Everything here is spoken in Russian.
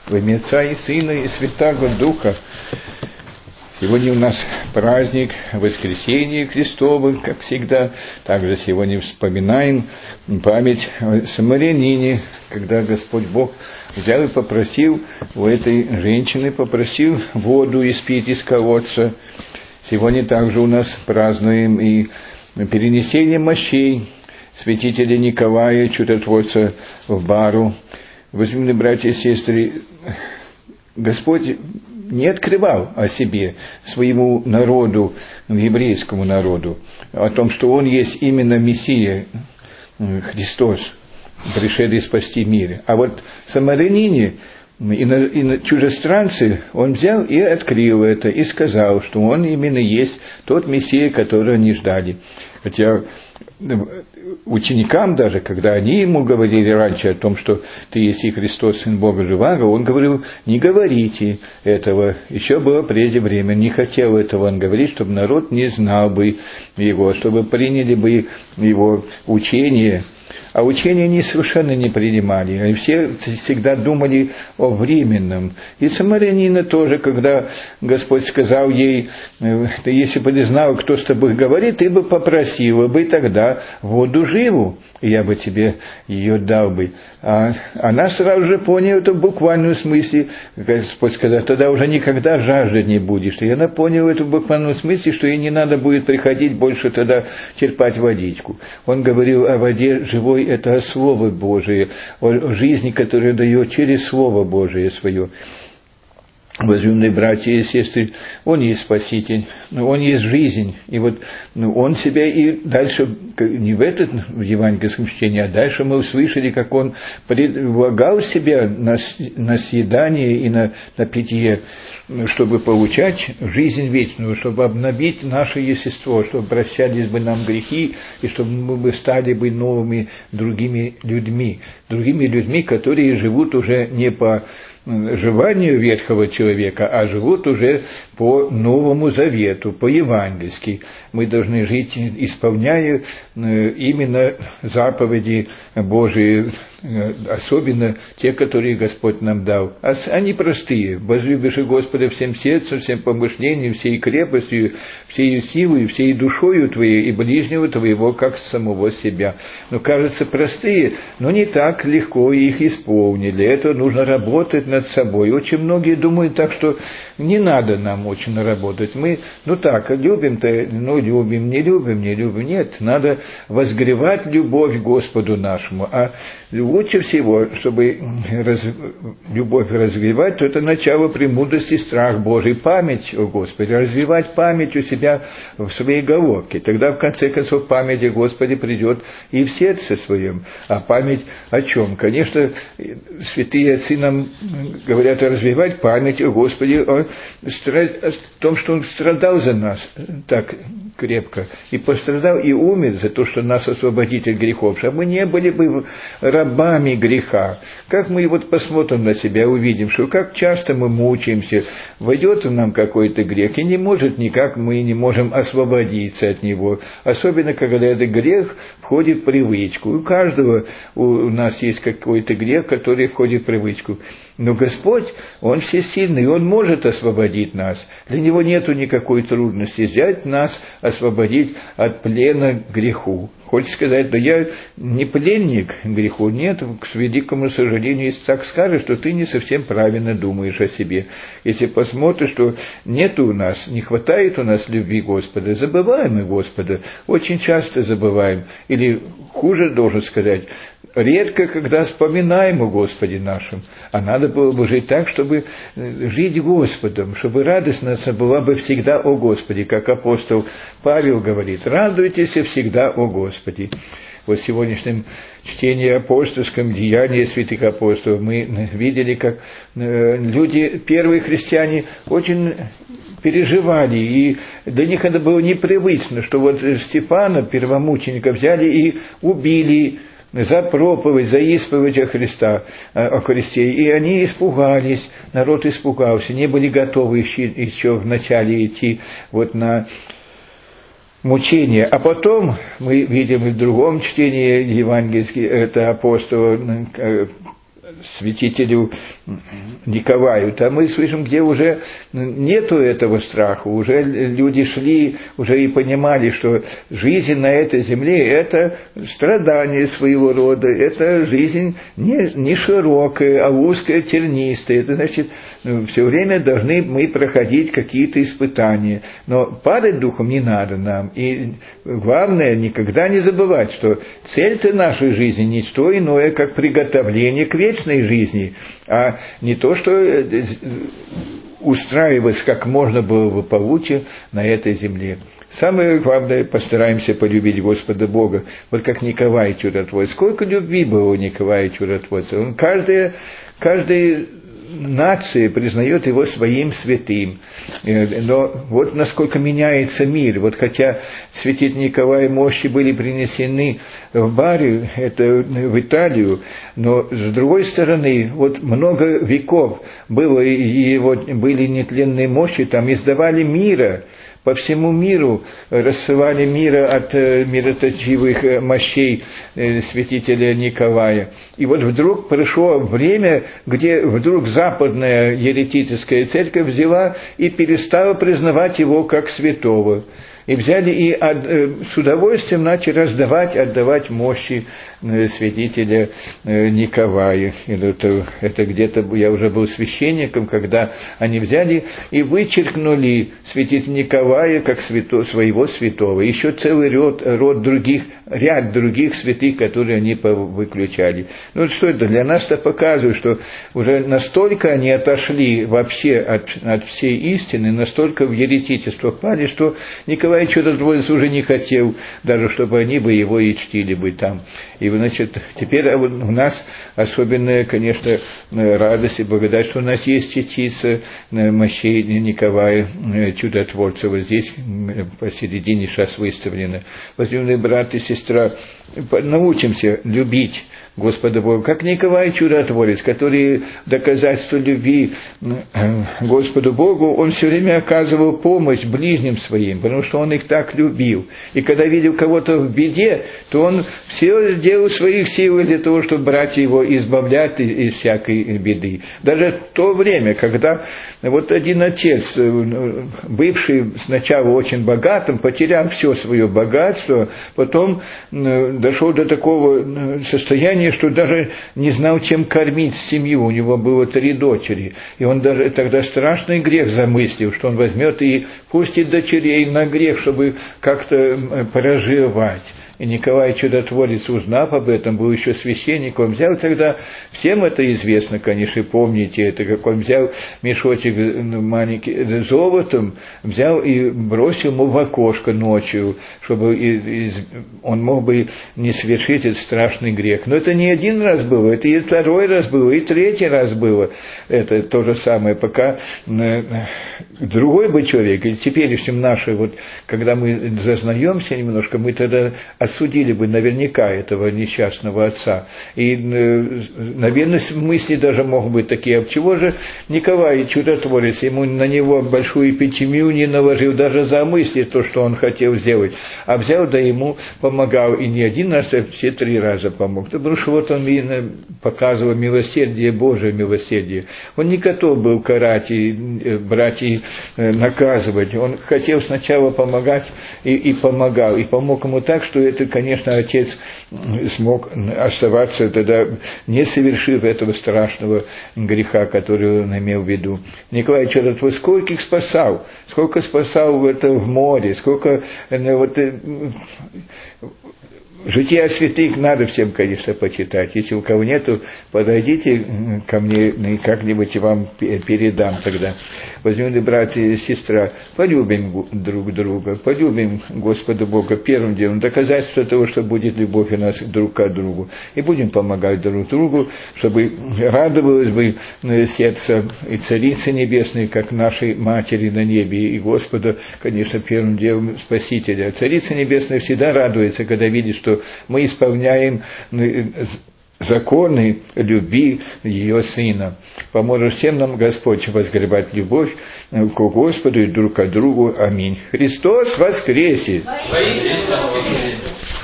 Во имя Отца и Сына и Святаго Духа. Сегодня у нас праздник Воскресения Христова, как всегда. Также сегодня вспоминаем память о самарянине, когда Господь Бог взял и попросил у этой женщины, попросил воду испить из колодца. Сегодня также у нас празднуем и перенесение мощей святителя Николая, чудотворца в Бару. Возлюбленные братья и сестры, Господь не открывал о себе своему народу, еврейскому народу, о том, что Он есть именно Мессия, Христос, пришедший спасти мир. А вот самарянине и на чужестранцы Он взял и открыл это, и сказал, что Он именно есть тот Мессия, которого они ждали. Хотя ученикам даже, когда они ему говорили раньше о том, что ты есть и Христос, Сын Бога Живаго, он говорил, не говорите этого, еще было прежде время, не хотел этого он говорить, чтобы народ не знал бы его, чтобы приняли бы его учение. А учения они совершенно не принимали. Они все всегда думали о временном. И самарянина тоже, когда Господь сказал ей, ты если бы ты знала, кто с тобой говорит, ты бы попросила бы тогда воду живу, и я бы тебе ее дал бы. А она сразу же поняла это в буквальном смысле. Господь сказал, тогда уже никогда жаждать не будешь. И она поняла это в буквальном смысле, что ей не надо будет приходить больше тогда черпать водичку. Он говорил о воде живой, это Слово Божие, о жизни, которую дает через Слово Божие свое. Возлюбленные братья и сестры, Он есть Спаситель, Он есть жизнь. И вот Он себя и дальше, не в этом в евангельском чтении, а дальше мы услышали, как Он предлагал себя на съедание и на питье, чтобы получать жизнь вечную, чтобы обновить наше естество, чтобы прощались бы нам грехи, и чтобы мы бы стали бы новыми другими людьми, которые живут уже не по желанию ветхого человека, а живут уже по Новому Завету, по-евангельски. Мы должны жить, исполняя именно заповеди Божии, особенно те, которые Господь нам дал. Они простые. «Возлюбишь Господа всем сердцем, всем помышлением, всей крепостью, всей силой, всей душою твоей и ближнего твоего, как самого себя». Но кажется простые, но не так легко их исполнить. Для этого нужно работать над собой. Очень многие думают так, что не надо нам очень работать. Мы, любим-то, любим, не любим, не любим. Нет, надо возгревать любовь к Господу нашему. А лучше всего, чтобы любовь развивать, то это начало премудрости, страх Божий, память о Господе, развивать память у себя в своей головке. Тогда, в конце концов, память о Господе придет и в сердце своем. А память о чем? Конечно, святые отцы нам говорят развивать память о Господе, о том, что Он страдал за нас так крепко, и пострадал, и умер за то, что нас освободит от грехов, чтобы мы не были бы рабами греха. Как мы вот посмотрим на себя, увидим, что как часто мы мучаемся, войдет в нам какой-то грех, и не может никак, мы не можем освободиться от него. Особенно, когда этот грех входит в привычку. У каждого у нас есть какой-то грех, который входит в привычку. Но Господь, Он всесильный, Он может освободить нас. Для Него нету никакой трудности взять нас, освободить от плена к греху. Хочешь сказать, да я не пленник греху. Нет, к великому сожалению, если так скажешь, то ты не совсем правильно думаешь о себе. Если посмотришь, что нет у нас, не хватает у нас любви Господа, забываем мы Господа, очень часто забываем. Или хуже, должен сказать, редко, когда вспоминаем о Господе нашем, а надо было бы жить так, чтобы жить Господом, чтобы радость наша была бы всегда о Господе, как апостол Павел говорит, радуйтесь всегда о Господе. Вот в сегодняшнем чтении апостольском, деянии святых апостолов, мы видели, как люди, первые христиане, очень переживали, и для них это было непривычно, что вот Стефана, первомученика, взяли и убили за проповедь, за исповедь о Христе. И они испугались, народ испугался, не были готовы еще вначале идти вот на мучения. А потом мы видим и в другом чтении евангельских, это апостола святителю Николаю, там мы слышим, где уже нету этого страха, уже люди шли, уже и понимали, что жизнь на этой земле – это страдание своего рода, это жизнь не широкая, а узкая, тернистая. Это значит, все время должны мы проходить какие-то испытания, но падать духом не надо нам. И главное, никогда не забывать, что цель-то нашей жизни не что иное, как приготовление к вечной жизни, а не то, что устраивать как можно было бы получше на этой земле. Самое главное, постараемся полюбить Господа Бога. Вот как Николай Чудотворец. Сколько любви было у Николая Чудотворца. Он каждая нация признает его своим святым. Но вот насколько меняется мир. Вот хотя святитель Николай мощи были принесены в Бари, это в Италию, но с другой стороны, вот много веков было, и вот были нетленные мощи, там издавали мира. По всему миру рассылали мира от мироточивых мощей святителя Николая. И вот вдруг пришло время, где вдруг западная еретическая церковь взяла и перестала признавать его как святого. И взяли и с удовольствием начали отдавать мощи святителя Николая. Это где-то, я уже был священником, когда они взяли и вычеркнули святителя Николая как своего святого. Еще целый ряд других святых, которые они выключали. Ну что это для нас-то показывает, что уже настолько они отошли вообще от всей истины, настолько в еретичество впали, что Николай Чудотворец уже не хотел даже, чтобы они бы его и чтили бы там. И, значит, теперь у нас особенная, конечно, радость и благодать, что у нас есть частица мощей Николая Чудотворца. Вот здесь посередине сейчас выставлена. Возлюбленные брат и сестра, научимся любить Господа Бога, как Николай Чудотворец, который доказательство любви Господу Богу, он все время оказывал помощь ближним своим, потому что он их так любил. И когда видел кого-то в беде, то он все делал своих сил для того, чтобы братья его избавлять из всякой беды. Даже в то время, когда вот один отец, бывший сначала очень богатым, потерял все свое богатство, потом дошел до такого состояния, что даже не знал, чем кормить семью. У него было 3 дочери. И он даже тогда страшный грех замыслил, что он возьмет и пустит дочерей на грех, чтобы как-то проживать. И Николай Чудотворец, узнав об этом, был еще священником, он взял тогда, всем это известно, конечно, помните это, как он взял мешочек маленький золотом, взял и бросил ему в окошко ночью, чтобы он мог бы не совершить этот страшный грех. Но это не один раз было, это и 2-й раз было, и 3-й раз было. Это то же самое, пока другой бы человек, или теперешним наши, вот, когда мы зазнаемся немножко, мы тогда осудили бы наверняка этого несчастного отца. И, наверное, мысли даже могут быть такие, а чего же Николай Чудотворец, ему на него большую эпитемию не наложил, даже за мысли то, что он хотел сделать, а взял, да ему помогал, и не один раз, а все 3 раза помог. Потому что вот он показывал милосердие, Божие милосердие. Он не готов был карать и брать и наказывать. Он хотел сначала помогать и помогал. И помог ему так, что это, конечно, отец смог оставаться тогда, не совершив этого страшного греха, который он имел в виду. Николай Чудотворец скольких спасал, сколько спасал в море, сколько жития святых надо всем, конечно, почитать. Если у кого нету, подойдите ко мне, и как-нибудь вам передам тогда. Возьмем, братья и сестра, полюбим друг друга, полюбим Господа Бога первым делом, доказательство того, что будет любовь у нас друг к другу. И будем помогать друг другу, чтобы радовалось бы сердце и Царицы Небесной, как нашей Матери на небе, и Господа, конечно, первым делом Спасителя. Царица Небесная всегда радуется, когда видит, что мы исполняем законы любви ее Сына. Поможет всем нам Господь возгребать любовь к Господу и друг к другу. Аминь. Христос воскресе!